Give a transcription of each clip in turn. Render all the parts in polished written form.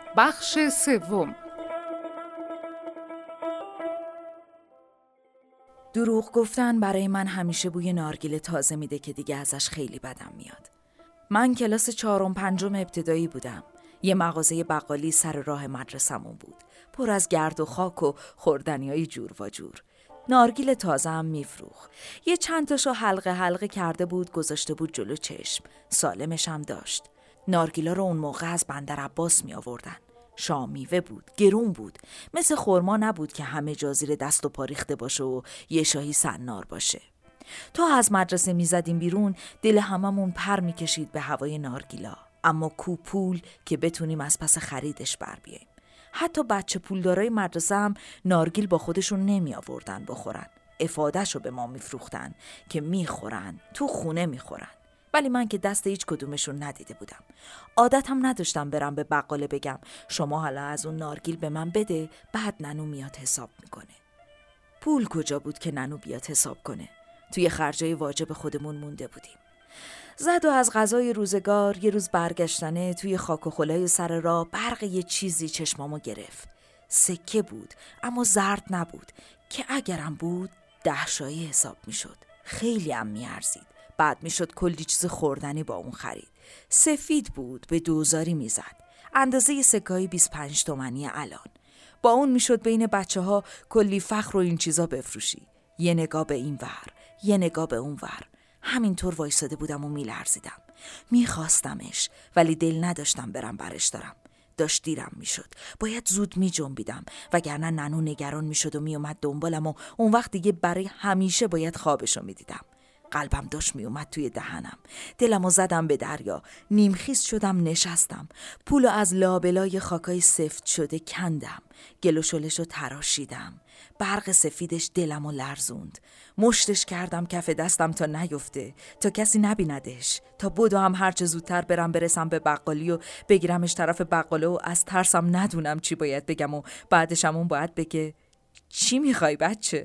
بخش سوم. دروغ گفتن برای من همیشه بوی نارگیل تازه میده که دیگه ازش خیلی بدم میاد. من کلاس 4 5 ابتدایی بودم. یه مغازه بقالی سر راه مدرسمون بود. پر از گرد و خاک و خوردنیای جور و جور. نارگیل تازه هم میفروخت. یه چند تاشو حلقه حلقه کرده بود، گذاشته بود جلو چشم. سالمش هم داشت. نارگیلا رو اون موقع از بندر عباس می آوردن. شام میوه بود، گرون بود. مثل خرما نبود که همه جا زیر دست و پا ریخته باشه و یه شاهی سنار باشه. تا از مدرسه میزدیم بیرون، دل هممون پر میکشید به هوای نارگیلا. اما کو پول که بتونیم از پس خریدش بر بیاییم. حتی بچه پولدارای مدرسه هم نارگیل با خودشون نمی آوردن بخورن. افادهشو به ما میفروختن که میخورن، تو خونه میخورن. ولی من که دست هیچ کدومشون ندیده بودم. عادتم نداشتم برم به بقاله بگم شما حالا از اون نارگیل به من بده، بعد ننو میاد حساب میکنه. پول کجا بود که ننو بیاد حساب کنه؟ توی خرجای واجب خودمون مونده بودیم. زد و از غذای روزگار یه روز برگشتنه توی خاک و خلای سر راه برق یه چیزی چشمامو گرفت. سکه بود اما زرد نبود که اگرم بود 10 شایی حساب میشد. خیلی هم میارزید. بعد میشد کلی چیز خوردنی با اون خرید. سفید بود، به دوزاری میزد. اندازه سکه‌های 25 تومانی الان. با اون میشد بین بچه‌ها کلی فخر و این چیزا بفروشی. یه نگاه به این ور، یه نگاه به اون ور. همینطور وایساده بودم و میلرزیدم. میخواستمش ولی دل نداشتم برم برش دارم. داشت دیرم میشد. باید زود میجنبیدم وگرنه ننو نگران میشد و میومد دنبالم و اون وقت دیگه برای همیشه باید خوابشو میدیدم. قلبم داشت میومد توی دهنم. دلمو زدم به دریا. نیمخیز شدم، نشستم. پولو از لابلای خاکای سفت شده کندم. گل و شلشو تراشیدم. برق سفیدش دلمو لرزوند. مشتش کردم کف دستم تا نیفته، تا کسی نبیندش، تا بدو هم هرچه زودتر برسم به بقالی و بگیرمش طرف بقاله و از ترسم ندونم چی باید بگم و بعدشم اون باید بگه چی میخوای بچه؟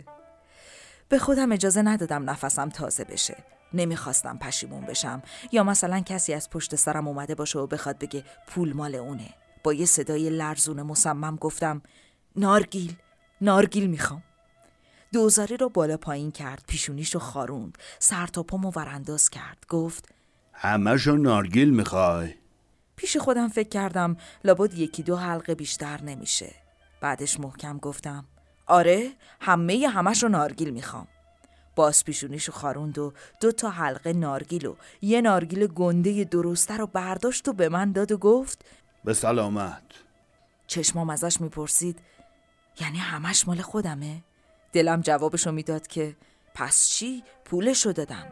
به خودم اجازه ندادم نفسم تازه بشه. نمیخواستم پشیمون بشم یا مثلا کسی از پشت سرم اومده باشه و بخواد بگه پول مال اونه. با یه صدای لرزون مصمم گفتم نارگیل میخوام. دوزاری رو بالا پایین کرد، پیشونیشو خاروند، سر تا پامو ورانداز کرد. گفت همه‌شو نارگیل میخوای؟ پیش خودم فکر کردم لابد 1-2 حلقه بیشتر نمیشه. بعدش محکم گفتم آره، همه‌شو نارگیل میخوام. باز پیشونیشو خاروند و 2 حلقه نارگیل و یه نارگیل گنده درسته رو برداشت و به من داد و گفت به سلامت. چشمام ازش میپرسید یعنی همش مال خودمه؟ دلم جوابشو میداد که پس چی؟ پولشو دادم.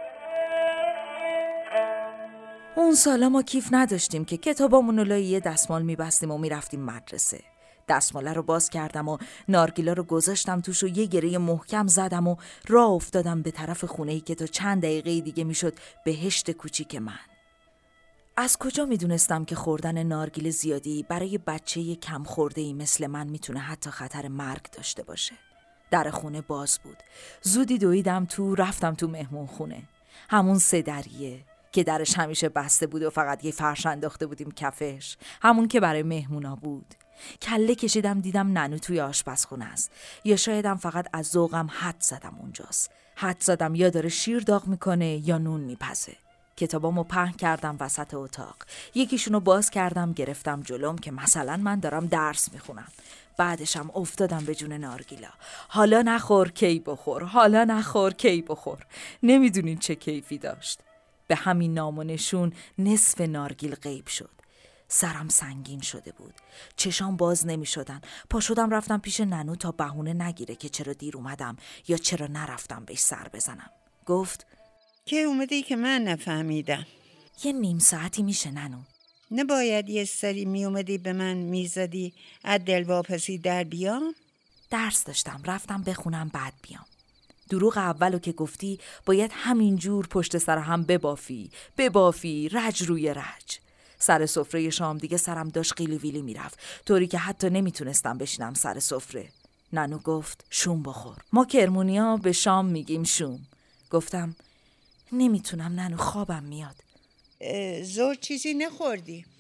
اون سالا ما کیف نداشتیم که کتابامونو لای یه دستمال میبستیم و میرفتیم مدرسه. دستماله رو باز کردم و نارگیلا رو گذاشتم توش و یه گره محکم زدم و راه افتادم به طرف خونه‌ای که تا چند دقیقه دیگه میشد بهشت کوچیک من. از کجا میدونستم که خوردن نارگیل زیادی برای بچه کم خورده‌ای مثل من میتونه حتی خطر مرگ داشته باشه. در خونه باز بود. زودی دویدم تو، رفتم تو مهمون خونه. همون 3 دریه که درش همیشه بسته بود و فقط یه فرش انداخته بودیم کفش. همون که برای مهمونا بود. کله کشیدم دیدم ننو توی آشپزخونه است. یا شایدم فقط از ذوقم حد زدم اونجاست. حد زدم یا داره شیر داغ میکنه یا نون میپزه. کتابامو پهن کردم وسط اتاق. یکیشونو باز کردم گرفتم جلوم که مثلا من دارم درس میخونم. بعدشم افتادم به جون نارگیلا. حالا نخور کی بخور، حالا نخور کی بخور. نمیدونین چه کیفی داشت. به همین نام و نشون نصف نارگیل غیب شد. سرم سنگین شده بود. چشام باز نمی شدن. پا شدم رفتم پیش ننو تا بهونه نگیره که چرا دیر اومدم یا چرا نرفتم بهش سر بزنم. گفت که اومدی که من نفهمیدم. یه نیم ساعتی میشه ننو. نباید یه سری می اومدی به من میزدی از دلواپسی در بیام؟ درس داشتم، رفتم بخونم بعد بیام. دروغ اولو که گفتی باید همینجور پشت سر هم ببافی رج روی رج. سر سفره شام دیگه سرم داشت قیلی ویلی میرفت، طوری که حتی نمیتونستم بشینم سر سفره. ننو گفت شوم بخور. ما کرمونیا به شام میگیم شوم. گفتم نمیتونم ننو، خوابم میاد. زور چیزی نخوردی؟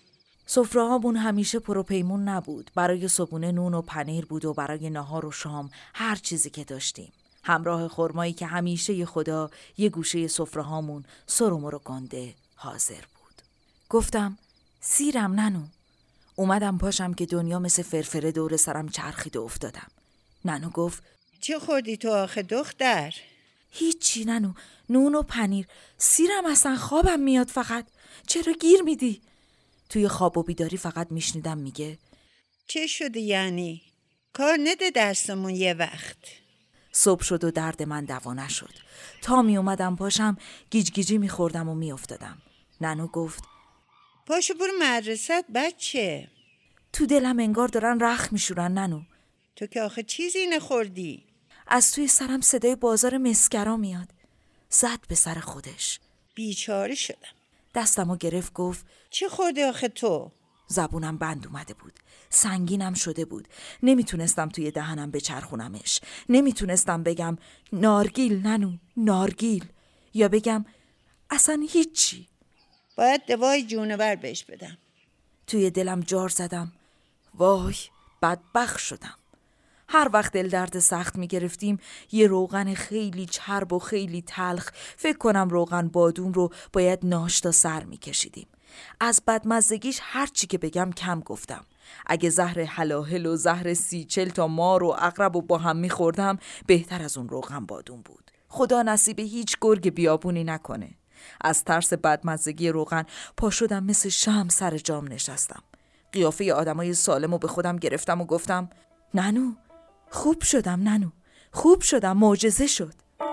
سفره‌هامون همیشه پروپیمون نبود. برای صبحونه نون و پنیر بود و برای نهار و شام هر چیزی که داشتیم. همراه خرمایی که همیشه خدا یه گوشه سفره‌هامون سر و مرو گنده حاضر بود. گفتم سیرم ننو. اومدم پاشم که دنیا مثل فرفره دور سرم چرخید و افتادم. ننو گفت چه خوردی تو آخه دختر؟ هیچی ننو، نون و پنیر. سیرم اصلا خوابم میاد فقط. چرا گیر میدی؟ توی خواب و بیداری فقط میشنیدم میگه چه شده یعنی؟ کار نده دستمون یه وقت. صبح شد و درد من دوا نشد. تا می اومدم پاشم گیج گیجی میخوردم و میافتادم. ننو گفت پاشو برو مدرسه بچه. تو دلم انگار دارن رخ میشورن ننو. تو که آخه چیزی نخوردی. از توی سرم صدای بازار مسکرا میاد. زد به سر خودش. بیچاره شدم. دستمو گرفت گفت چه خوردی آخه تو؟ زبونم بند اومده بود. سنگینم شده بود. نمیتونستم توی دهنم بچرخونمش. نمیتونستم بگم نارگیل ننو، نارگیل. یا بگم اصلا هیچی. باید دوای جونور بهش بدم. توی دلم جار زدم. وای بدبخت شدم. هر وقت دل درد سخت می گرفتیم یه روغن خیلی چرب و خیلی تلخ، فکر کنم روغن بادوم رو باید ناشتا سر می کشیدیم. از بدمزگیش هر چی که بگم کم گفتم. اگه زهر هلاهل و زهر 30-40 تا مار و عقرب و با هم می خوردم بهتر از اون روغن بادوم بود. خدا نصیب هیچ گرگ بیابونی نکنه. از ترس بدمزگی روغن پا شدم مثل شمع سر جام نشستم. قیافه آدمای سالمو به خودم گرفتم و گفتم ننو خوب شدم ننو، خوب شدم، معجزه شد.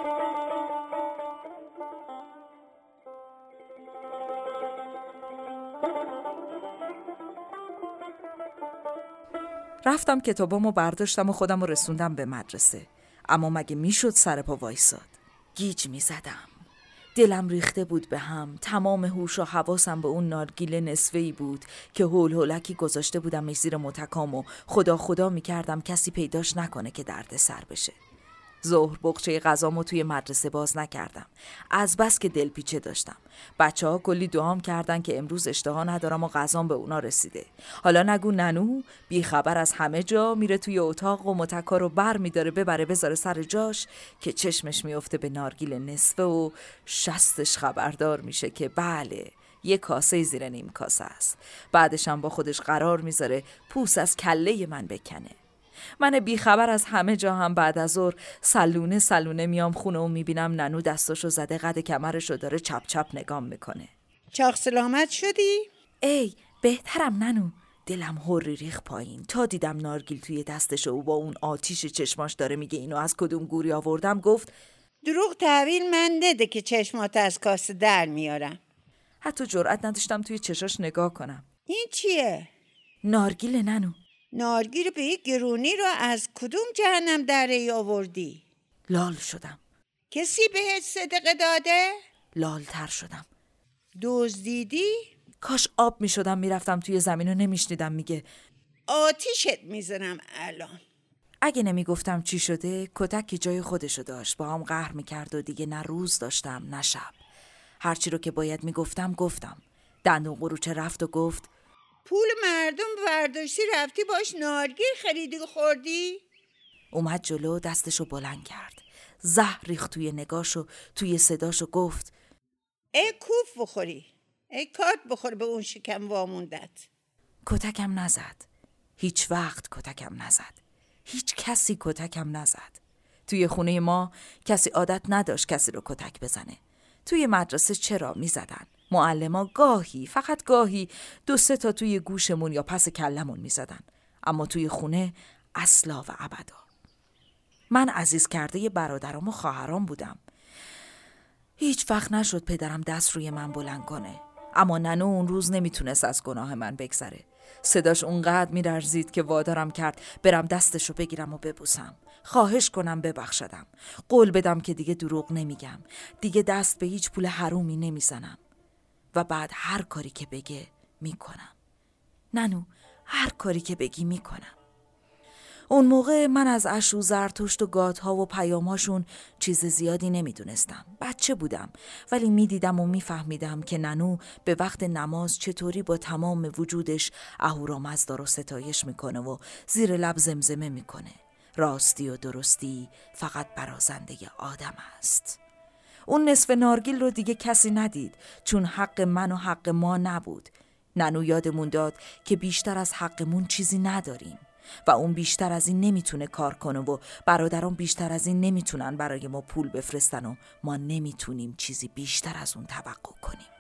رفتم کتابامو برداشتم و خودمو رسوندم به مدرسه. اما مگه میشد سر پا وایساد؟ گیج میزدم. دلم ریخته بود به هم. تمام هوش و حواسم به اون نارگیل نصفه‌ای بود که هول هولکی گذاشته بودم زیر متکام و خدا خدا میکردم کسی پیداش نکنه که درد سر بشه. ظهر بقچه غذامو توی مدرسه باز نکردم. از بس که دلپیچه داشتم. بچه‌ها کلی دعام کردن که امروز اشتها ندارم و غذام به اونا رسیده. حالا نگو ننو بی خبر از همه جا میره توی اتاق و متکا رو بر میداره ببره بذاره سر جاش که چشمش میفته به نارگیل نصفه و شستش خبردار میشه که بله یه کاسه زیر نیم کاسه است. بعدش هم با خودش قرار میذاره پوست از کله من بکنه. من بیخبر از همه جا هم بعد از ظهر سلونه میام خونه و میبینم ننو دستاشو زده قد کمرشو داره چپ چپ نگام میکنه. چاق سلامت شدی؟ ای بهترم ننو. دلم هوری ریخ پایین تا دیدم نارگیل توی دستشو و با اون آتیش چشماش داره میگه اینو از کدوم گوری آوردم. گفت دروغ تحویل من نده که چشمات از کاسه در میارم. حتی جرئت نداشتم توی چشاش نگاه کنم. این چیه؟ نارگیل ننو. نارگیل به یک گرونی رو از کدوم جهنم دره آوردی؟ لال شدم. کسی بهت صدقه داده؟ لالتر شدم. دزدیدی؟ کاش آب می شدم میرفتم توی زمین و نمیشنیدم میگه آتیشت میزنم الان. اگه نمیگفتم چی شده کتک که جای خودشو داشت با هم قهر میکرد و دیگه نه روز داشتم نه شب. هرچی رو که باید میگفتم گفتم. دندون قروچه رفت و گفت پول مردم برداشتی رفتی باش نارگیل خریدی و خوردی؟ اومد جلو دستشو بلند کرد. زهر ریخت توی نگاشو توی صداشو گفت ای کوف بخوری، ای کارت بخور به اون شکم واموندت. کتکم نزد. هیچ وقت کتکم نزد. هیچ کسی کتکم نزد. توی خونه ما کسی عادت نداشت کسی رو کتک بزنه. توی مدرسه چرا میزدن؟ معلما گاهی فقط گاهی 2-3 تا توی گوشمون یا پس کلمون میزدن. اما توی خونه اصلا و ابدا. من عزیز کرده برادرام و خواهرام بودم. هیچ وقت نشد پدرم دست روی من بلند کنه. اما ننو اون روز نمیتونست از گناه من بگذره. صداش اونقدر میلرزید که وادارم کرد برم دستشو بگیرم و ببوسم. خواهش کنم ببخشدم. قول بدم که دیگه دروغ نمیگم. دیگه دست به هیچ پول حرومی نمیزنم. و بعد هر کاری که بگه میکنم. ننو هر کاری که بگی میکنم. اون موقع من از اشو زرتشت و گادها و پیامهاشون چیز زیادی نمیدونستم. بچه بودم، ولی میدیدم و میفهمیدم که ننو به وقت نماز چطوری با تمام وجودش اهورامزدا رو ستایش میکنه و زیر لب زمزمه میکنه: راستی و درستی فقط برازنده آدم است. اون نصف نارگیل رو دیگه کسی ندید، چون حق من و حق ما نبود. ننو یادمون داد که بیشتر از حقمون چیزی نداریم و اون بیشتر از این نمیتونه کار کنه و برادران بیشتر از این نمیتونن برای ما پول بفرستن و ما نمیتونیم چیزی بیشتر از اون توقع کنیم.